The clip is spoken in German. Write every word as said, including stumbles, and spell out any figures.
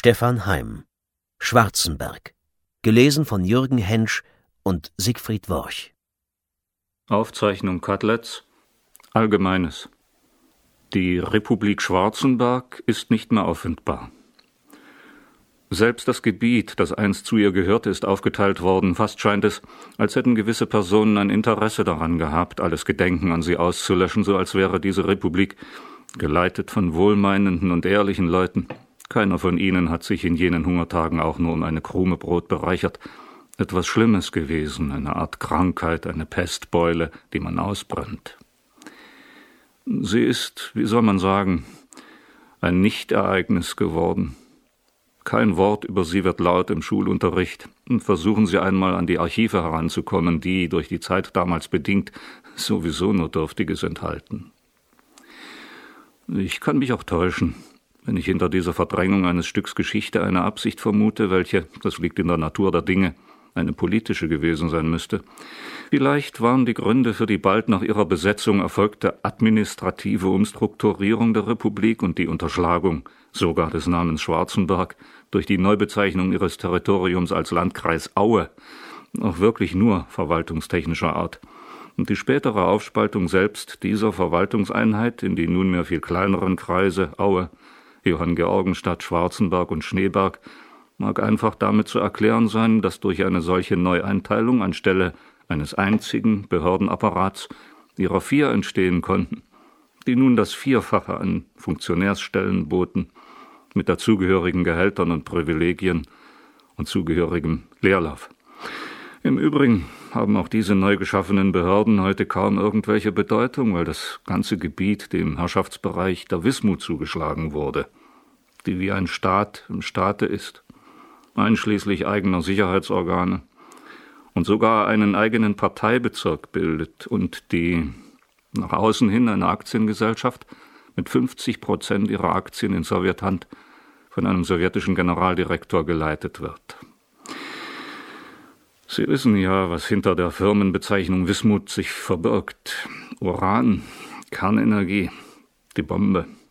Stefan Heim. Schwarzenberg. Gelesen von Jürgen Hensch und Siegfried Worch. Aufzeichnung Cutlets. Allgemeines. Die Republik Schwarzenberg ist nicht mehr auffindbar. Selbst das Gebiet, das einst zu ihr gehörte, ist aufgeteilt worden. Fast scheint es, als hätten gewisse Personen ein Interesse daran gehabt, alles Gedenken an sie auszulöschen, so als wäre diese Republik geleitet von wohlmeinenden und ehrlichen Leuten. Keiner von ihnen hat sich in jenen Hungertagen auch nur um eine Krume Brot bereichert. Etwas Schlimmes gewesen, eine Art Krankheit, eine Pestbeule, die man ausbrennt. Sie ist, wie soll man sagen, ein Nichtereignis geworden. Kein Wort über sie wird laut im Schulunterricht. Versuchen Sie einmal an die Archive heranzukommen, die, durch die Zeit damals bedingt, sowieso nur Dürftiges enthalten. Ich kann mich auch täuschen, wenn ich hinter dieser Verdrängung eines Stücks Geschichte eine Absicht vermute, welche, das liegt in der Natur der Dinge, eine politische gewesen sein müsste. Vielleicht waren die Gründe für die bald nach ihrer Besetzung erfolgte administrative Umstrukturierung der Republik und die Unterschlagung sogar des Namens Schwarzenberg durch die Neubezeichnung ihres Territoriums als Landkreis Aue auch wirklich nur verwaltungstechnischer Art. Und die spätere Aufspaltung selbst dieser Verwaltungseinheit in die nunmehr viel kleineren Kreise Aue, Johanngeorgenstadt, Schwarzenberg und Schneeberg mag einfach damit zu erklären sein, dass durch eine solche Neueinteilung anstelle eines einzigen Behördenapparats ihrer vier entstehen konnten, die nun das Vierfache an Funktionärsstellen boten, mit dazugehörigen Gehältern und Privilegien und zugehörigem Leerlauf. Im Übrigen haben auch diese neu geschaffenen Behörden heute kaum irgendwelche Bedeutung, weil das ganze Gebiet dem Herrschaftsbereich der Wismut zugeschlagen wurde, die wie ein Staat im Staate ist, einschließlich eigener Sicherheitsorgane und sogar einen eigenen Parteibezirk bildet und die nach außen hin eine Aktiengesellschaft mit fünfzig Prozent ihrer Aktien in Sowjethand von einem sowjetischen Generaldirektor geleitet wird. Sie wissen ja, was hinter der Firmenbezeichnung Wismut sich verbirgt. Uran, Kernenergie, die Bombe.